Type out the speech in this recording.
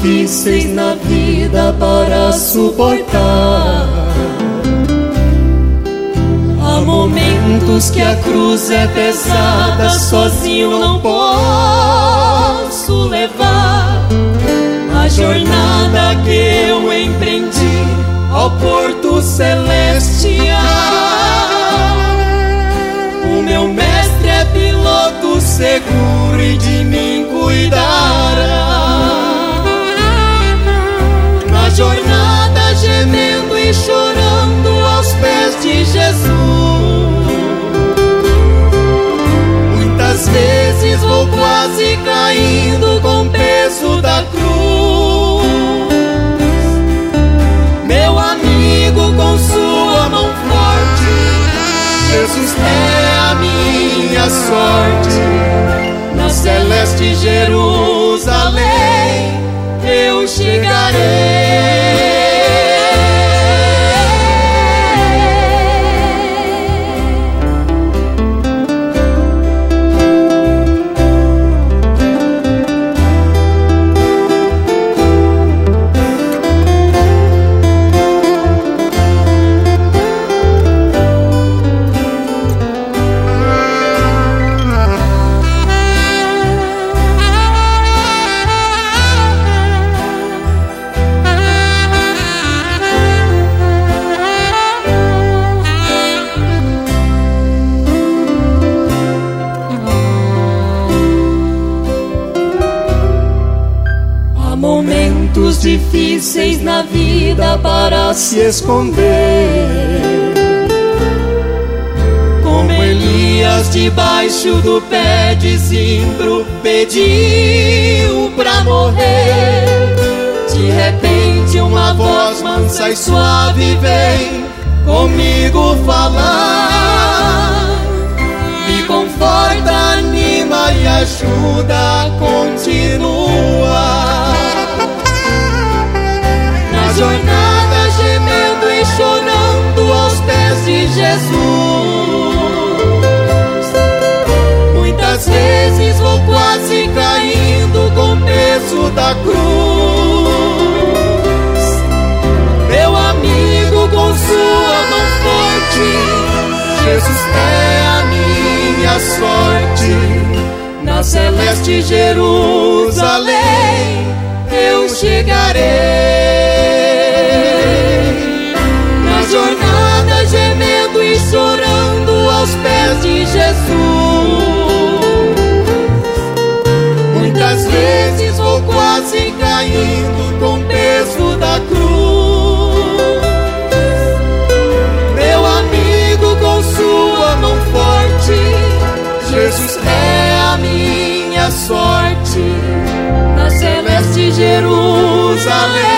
difíceis na vida para suportar. Há momentos que a cruz é pesada, sozinho não posso levar. A jornada que eu empreendi ao porto celestial. O meu mestre é piloto seguro e de mim cuidará. Na jornada gemendo e chorando aos pés de Jesus. Muitas vezes vou quase caindo com o peso da cruz. Meu amigo, com sua mão forte, Jesus é a minha sorte. Na celeste Jerusalém eu chegarei. Momentos difíceis na vida para se esconder, como Elias debaixo do pé de zimbro pediu pra morrer. De repente uma voz mansa e suave vem comigo falar, me conforta, anima e ajuda a continuar. Jornada gemendo e chorando aos pés de Jesus. Muitas vezes vou quase caindo com o peso da cruz. Meu amigo, com sua mão forte, Jesus é a minha sorte. Na celeste Jerusalém eu chegarei. Jornada gemendo e chorando aos pés de Jesus. Muitas vezes vou quase caindo com o peso da cruz. Meu amigo, com sua mão forte, Jesus é a minha sorte. Na celeste Jerusalém